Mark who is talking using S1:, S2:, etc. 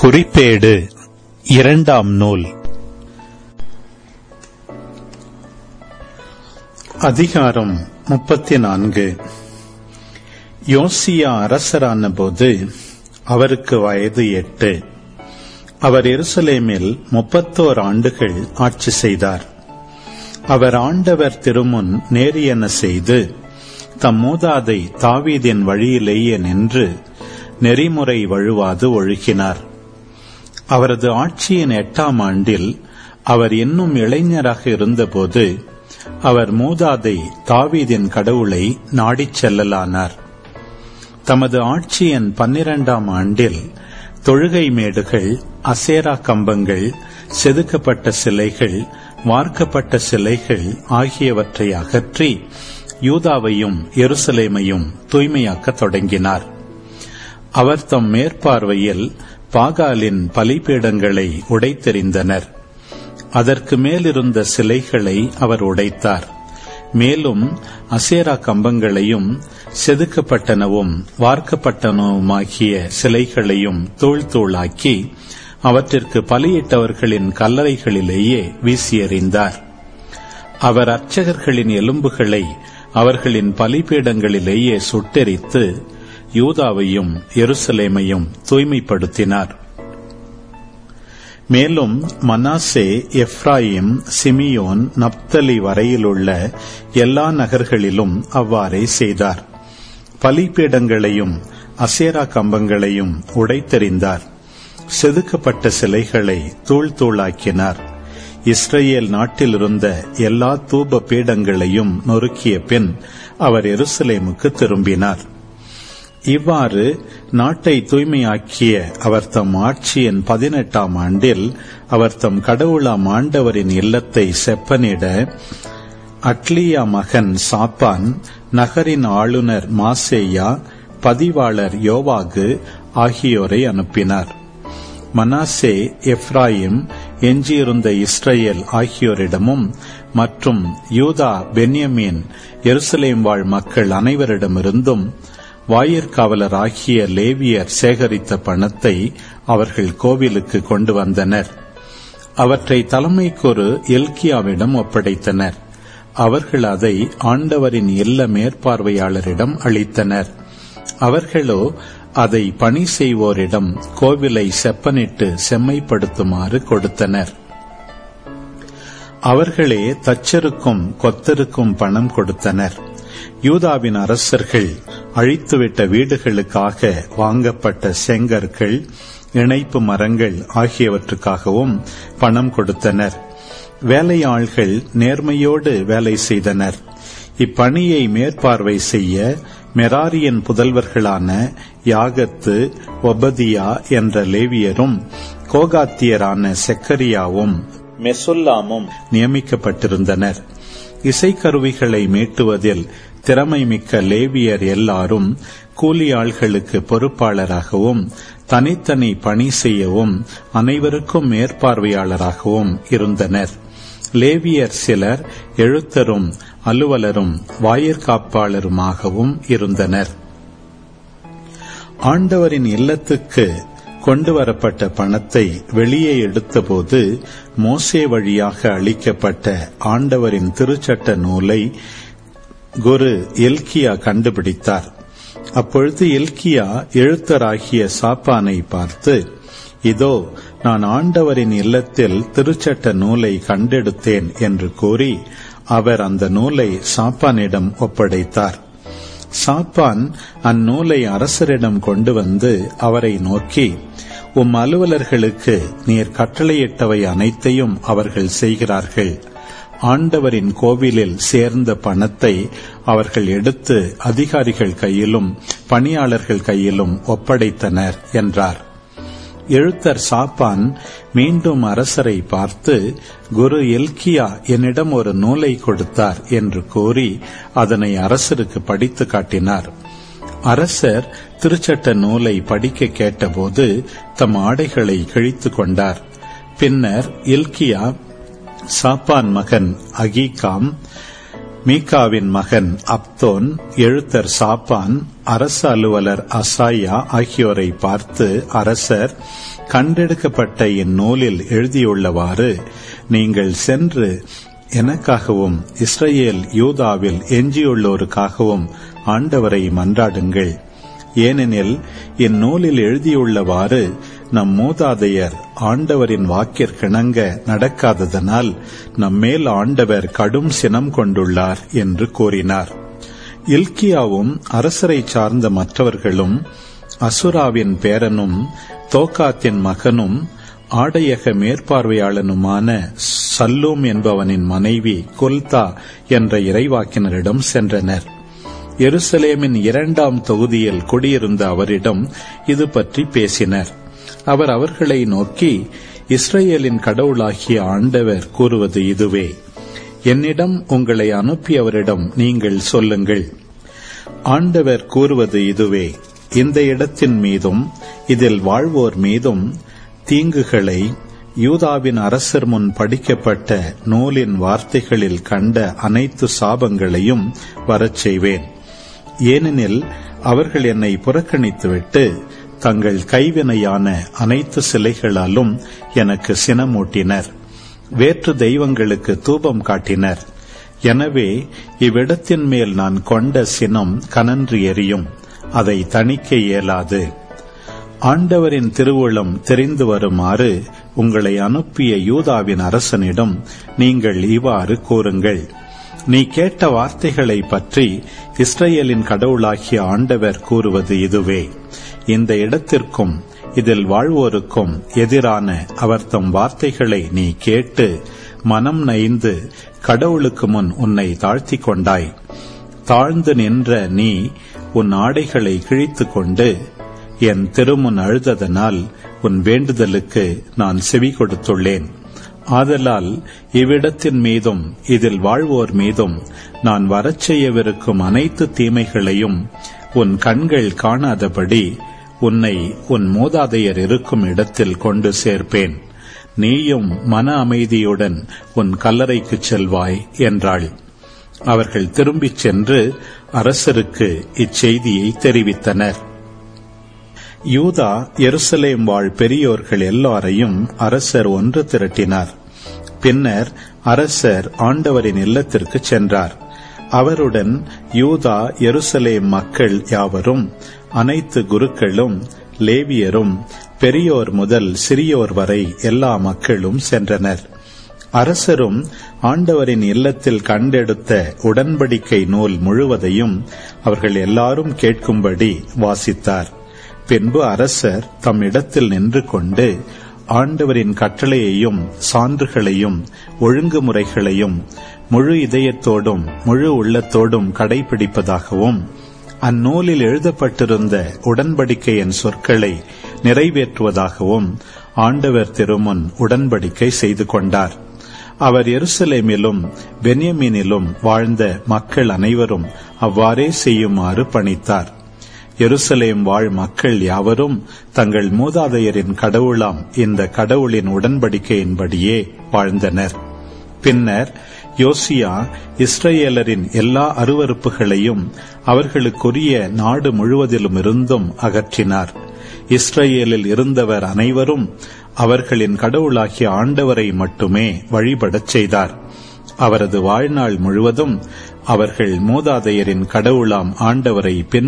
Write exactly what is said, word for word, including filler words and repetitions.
S1: குறிப்பேடு இரண்டாம் நூல். அதிகாரம் முப்பத்தி நான்கு. யோசியா அரசரான போது அவருக்கு வயது எட்டு. அவர் எருசலேமில் முப்பத்தோர் ஆண்டுகள் ஆட்சி செய்தார். அவர் ஆண்டவர் திருமுன் நேரியன செய்து தம் மூதாதை தாவீதின் வழியிலேயே நின்று நெறிமுறை வழுவாது ஒழுகினார். அவரது ஆட்சியின் எட்டாம் ஆண்டில் அவர் இன்னும் இளைஞராக இருந்தபோது அவர் மூதாதை தாவீதின் கடவுளை நாடிச் செல்லலானார். தமது ஆட்சியின் பன்னிரண்டாம் ஆண்டில் தொழுகை மேடுகள், அசேரா கம்பங்கள், செதுக்கப்பட்ட சிலைகள், வார்க்கப்பட்ட சிலைகள் ஆகியவற்றை அகற்றி யூதாவையும் எருசலேமையும் தூய்மையாக்கத் தொடங்கினார். அவர் தம் மேற்பார்வையில் பாகாலின் பலிபீடங்களை உடைத்தெறிந்தனர். அதற்கு மேலிருந்த சிலைகளை அவர் உடைத்தார். மேலும் அசேரா கம்பங்களையும் செதுக்கப்பட்டனவும் வார்க்கப்பட்டனவுமாகிய சிலைகளையும் தூள் தூளாக்கி அவற்றிற்கு பலியிட்டவர்களின் கல்லறைகளிலேயே வீசி எறிந்தார். அவர் அர்ச்சகர்களின் எலும்புகளை அவர்களின் பலிபீடங்களிலேயே சுட்டெரித்து யூதாவையும் எருசலேமையும் தூய்மைப்படுத்தினார். மேலும் மனாசே, எப்ராயிம், சிமியோன், நப்தலி வரையிலுள்ள எல்லா நகர்களிலும் அவ்வாறே செய்தார். பலிபீடங்களையும் அசேரா கம்பங்களையும் உடைத்தெறிந்தார். செதுக்கப்பட்ட சிலைகளை தூள் தூளாக்கினார். இஸ்ரேல் நாட்டில் இருந்த எல்லா தூப பீடங்களையும் நொறுக்கிய பின் அவர் எருசலேமுக்கு திரும்பினார். இவ்வாறு நாட்டை தூய்மையாக்கிய அவர் தம் ஆட்சியின் பதினெட்டாம் ஆண்டில் அவர் தம் கடவுளாம் ஆண்டவரின் இல்லத்தை செப்பனிட அட்லியா மகன் சாப்பான், நகரின் ஆளுநர் மாசேயா, பதிவாளர் யோவாகு ஆகியோரை அனுப்பினார். மனாசே, எப்ராயிம், எஞ்சியிருந்த இஸ்ரேல் ஆகியோரிடமும் மற்றும் யூதா, பென்யமீன், எருசலேம் வாழ் மக்கள் அனைவரிடமிருந்தும் வாயிற்காவலர் ஆகிய லேவியர் சேகரித்த பணத்தை அவர்கள் கோவிலுக்கு கொண்டு வந்தனர். அவற்றை தலைமைக்குரு எல்கியாவிடம் ஒப்படைத்தனர். அவர்கள் அதை ஆண்டவரின் இல்ல மேற்பார்வையாளரிடம் அளித்தனர். அவர்களோ அதை பணி செய்வோரிடம் கோவிலை செப்பனிட்டு செம்மைப்படுத்துமாறு கொடுத்தனர். அவர்களே தச்சருக்கும் கொத்தருக்கும் பணம் கொடுத்தனர். யூதாவின் அரசர்கள் அழித்துவிட்ட வீடுகளுக்காக வாங்கப்பட்ட செங்கற்கள், இணைப்பு மரங்கள் ஆகியவற்றுக்காகவும் பணம் கொடுத்தனர். வேலையாள்கள் நேர்மையோடு வேலை செய்தனர். இப்பணியை மேற்பார்வை செய்ய மெராரியின் புதல்வர்களான யாகத்து, ஒபதியா என்ற லேவியரும் கோகாத்தியரான செக்கரியாவும் மெசுல்லாமும் நியமிக்கப்பட்டிருந்தனர். இசைக்கருவிகளை மீட்டுவதில் திறமை மிக்க லேவியர் எல்லாரும் கூலியாள்களுக்கு பொறுப்பாளராகவும் தனித்தனி பணி செய்யவும் அனைவருக்கும் மேற்பார்வையாளராகவும் இருந்தனர். லேவியர் சிலர் எழுத்தரும் அலுவலரும் வாயிற்காப்பாளருமாகவும் இருந்தனர். ஆண்டவரின் இல்லத்துக்கு கொண்டு வரப்பட்ட பணத்தை வெளியே எடுத்தபோது மோசே வழியாக அளிக்கப்பட்ட ஆண்டவரின் திருச்சட்ட நூலை குரு எல்கியா கண்டுபிடித்தார். அப்பொழுது எல்கியா எழுத்தராகிய சாப்பானை பார்த்து, இதோ நான் ஆண்டவரின் இல்லத்தில் திருச்சட்ட நூலை கண்டெடுத்தேன் என்று கூறி அவர் அந்த நூலை சாப்பானிடம் ஒப்படைத்தார். சாப்பான் அந்நூலை அரசரிடம் கொண்டு வந்து அவரை நோக்கி, உம் அலுவலர்களுக்கு நீர் கட்டளையிட்டவை அனைத்தையும் அவர்கள் செய்கிறார்கள். ஆண்டவரின் கோவிலில் சேர்ந்த பணத்தை அவர்கள் எடுத்து அதிகாரிகள் கையிலும் பணியாளர்கள் கையிலும் ஒப்படைத்தனர் என்றார். எழுத்தர் சாப்பான் மீண்டும் அரசரை பார்த்து, குரு எல்கியா என்னிடம் ஒரு நூலை கொடுத்தார் என்று கூறி அதனை அரசருக்கு படித்து காட்டினார். அரசர் திருச்சட்ட நூலை படிக்க கேட்டபோது தம் ஆடைகளை கிழித்து கொண்டார். பின்னர் எல்கியா சாப்பான் மகன் அகீகாம், மீகாவின் மகன் அப்தோன், எழுத்தர் சாப்பான், அரச அலுவலர் அசாயா ஆகியோரை பார்த்து அரசர், கண்டெடுக்கப்பட்ட இந்நூலில் எழுதியுள்ளவாறு நீங்கள் சென்று எனக்காகவும் இஸ்ரவேல் யூதாவில் எஞ்சியுள்ளோருக்காகவும் ஆண்டவரை மன்றாடுங்கள். ஏனெனில் இந்நூலில் எழுதியுள்ளவாறு நம் மூதாதையர் ஆண்டவரின் வாக்கிற்கிணங்க நடக்காததனால் நம்மேல் ஆண்டவர் கடும் சினம் கொண்டுள்ளார் என்று கூறினார். இல்க்கியாவும் அரசரை சார்ந்த மற்றவர்களும் அசுராவின் பேரனும் தோக்காத்தின் மகனும் ஆடையக மேற்பார்வையாளனுமான சல்லூம் என்பவனின் மனைவி கொல்தா என்ற இறைவாக்கினரிடம் சென்றனர். எருசலேமின் இரண்டாம் தொகுதியில் குடியிருந்த அவரிடம் இது பற்றி பேசினர். அவர் அவர்களை நோக்கி, இஸ்ரவேலின் கடவுளாகிய ஆண்டவர் கூறுவது இதுவே, என்னிடம் உங்களை அனுப்பியவரிடம் நீங்கள் சொல்லுங்கள். ஆண்டவர் கூறுவது இதுவே, இந்த இடத்தின் மீதும் இதில் வாழ்வோர் மீதும் தீங்குகளை யூதாவின் அரசர் முன் படிக்கப்பட்ட நூலின் வார்த்தைகளில் கண்ட அனைத்து சாபங்களையும் வரச் செய்வேன். ஏனெனில் அவர்கள் என்னை புறக்கணித்துவிட்டு தங்கள் கைவினையான அனைத்து சிலைகளாலும் எனக்கு சினமூட்டினர், வேற்று தெய்வங்களுக்கு தூபம் காட்டினர். எனவே இவ்விடத்தின் மேல் நான் கொண்ட சினம் கனன்று எரியும், அதை தணிக்க இயலாது. ஆண்டவரின் திருவுளம் தெரிந்து வருமாறு உங்களை அனுப்பிய யூதாவின் அரசனிடம் நீங்கள் இவ்வாறு கூறுங்கள். நீ கேட்ட வார்த்தைகளை பற்றி இஸ்ரவேலின் கடவுளாகிய ஆண்டவர் கூறுவது இதுவே, இந்த இடத்திற்கும் இதில் வாழ்வோருக்கும் எதிரான அவர் தம் வார்த்தைகளை நீ கேட்டு மனம் நைந்து கடவுளுக்கு முன் உன்னை தாழ்த்திக் கொண்டாய். தாழ்ந்து நின்ற நீ உன் ஆடைகளை கிழித்துக் கொண்டு என் திருமுன் அழுததனால் உன் வேண்டுதலுக்கு நான் செவி கொடுத்துள்ளேன். ஆதலால் இவ்விடத்தின் மீதும் இதில் வாழ்வோர் மீதும் நான் வரச் செய்யவிருக்கும் அனைத்து தீமைகளையும் உன் கண்கள் காணாதபடி உன்னை உன் மூதாதையர் இருக்கும் இடத்தில் கொண்டு சேர்ப்பேன். நீயும் மன அமைதியுடன் உன் கல்லறைக்குச் செல்வாய் என்றாள். அவர்கள் திரும்பிச் சென்று அரசருக்கு இச்செய்தியை தெரிவித்தனர். யூதா எருசலேம் வாழ் பெரியோர்கள் எல்லாரையும் அரசர் ஒன்று திரட்டினார். பின்னர் அரசர் ஆண்டவரின் இல்லத்திற்கு சென்றார். அவருடன் யூதா எருசலேம் மக்கள் யாவரும், அனைத்து குருக்களும், லேவியரும், பெரியோர் முதல் சிறியோர் வரை எல்லா மக்களும் சென்றனர். அரசரும் ஆண்டவரின் இல்லத்தில் கண்டெடுத்த உடன்படிக்கை நூல் முழுவதையும் அவர்கள் எல்லாரும் கேட்கும்படி வாசித்தார். பின்பு அரசர் தம் இடத்தில் நின்று கொண்டு ஆண்டவரின் கட்டளையையும் சான்றுகளையும் ஒழுங்குமுறைகளையும் முழு இதயத்தோடும் முழு உள்ளத்தோடும் கடைபிடிப்பதாகவும் அந்நூலில் எழுதப்பட்டிருந்த உடன்படிக்கையின் சொற்களை நிறைவேற்றுவதாகவும் ஆண்டவர் திருமுன் உடன்படிக்கை செய்து கொண்டார். அவர் எருசலேமிலும் பென்யமீனிலும் வாழ்ந்த மக்கள் அனைவரும் அவ்வாறே செய்யுமாறு பணித்தார். எருசலேம் வாழ் மக்கள் யாவரும் தங்கள் மூதாதையரின் கடவுளாம் இந்த கடவுளின் உடன்படிக்கையின்படியே வாழ்ந்தனர். பின்னர் யோசியா இஸ்ரவேலரின் எல்லா அருவருப்புகளையும் அவர்களுக்குரிய நாடு முழுவதிலுமிருந்தும் அகற்றினார். இஸ்ரவேலில் இருந்தவர் அனைவரும் அவர்களின் கடவுளாகிய ஆண்டவரை மட்டுமே வழிபடச் செய்தார். அவரது வாழ்நாள் முழுவதும் அவர்கள் மூதாதையரின் கடவுளாம் ஆண்டவரை பின்